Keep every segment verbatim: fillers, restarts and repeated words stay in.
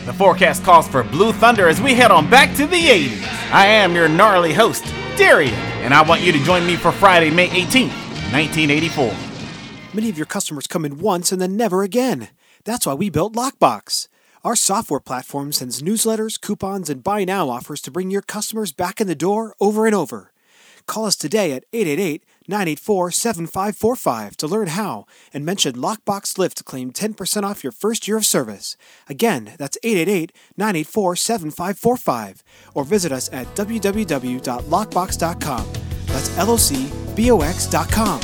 The forecast calls for blue thunder as we head on back to the eighties. I am your gnarly host, Darian, and I want you to join me for Friday, May eighteenth, nineteen eighty-four. Many of your customers come in once and then never again. That's why we built Lockbox. Our software platform sends newsletters, coupons, and buy now offers to bring your customers back in the door over and over. Call us today at eight eight eight, nine eight four, seven five four five to learn how and mention Lockbox Lift to claim ten percent off your first year of service. Again, that's eight eight eight, nine eight four, seven five four five or visit us at w w w dot lockbox dot com. That's L O C B O X dot com.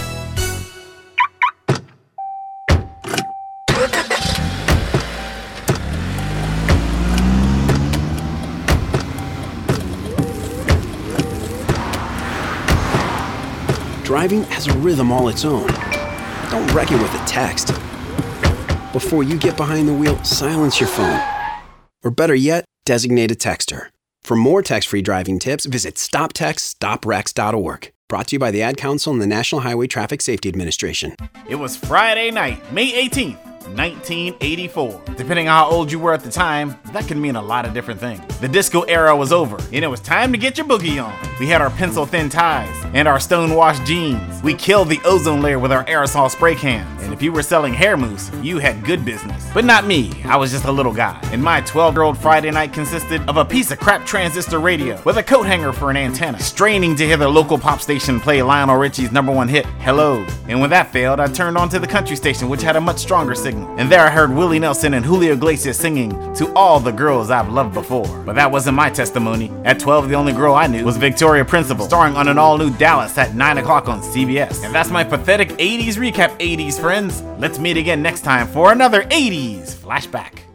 Driving has a rhythm all its own. Don't wreck it with a text. Before you get behind the wheel, silence your phone. Or better yet, designate a texter. For more text-free driving tips, visit stop text stop wrecks dot org. Brought to you by the Ad Council and the National Highway Traffic Safety Administration. It was Friday night, May eighteenth, nineteen eighty-four. Depending on how old you were at the time, that could mean a lot of different things. The disco era was over, and it was time to get your boogie on. We had our pencil-thin ties and our stone-washed jeans. We killed the ozone layer with our aerosol spray cans. And if you were selling hair mousse, you had good business. But not me, I was just a little guy. And my twelve-year-old Friday night consisted of a piece of crap transistor radio with a coat hanger for an antenna, straining to hear the local pop station play Lionel Richie's number one hit, Hello. And when that failed, I turned on to the country station, which had a much stronger signal. And there I heard Willie Nelson and Julio Iglesias singing To All the Girls I've Loved Before. But that wasn't my testimony. At twelve, the only girl I knew was Victoria Principal, starring on an all-new Dallas at nine o'clock on C B S. And that's my pathetic eighties recap, eighties friends. Let's meet again next time for another eighties flashback.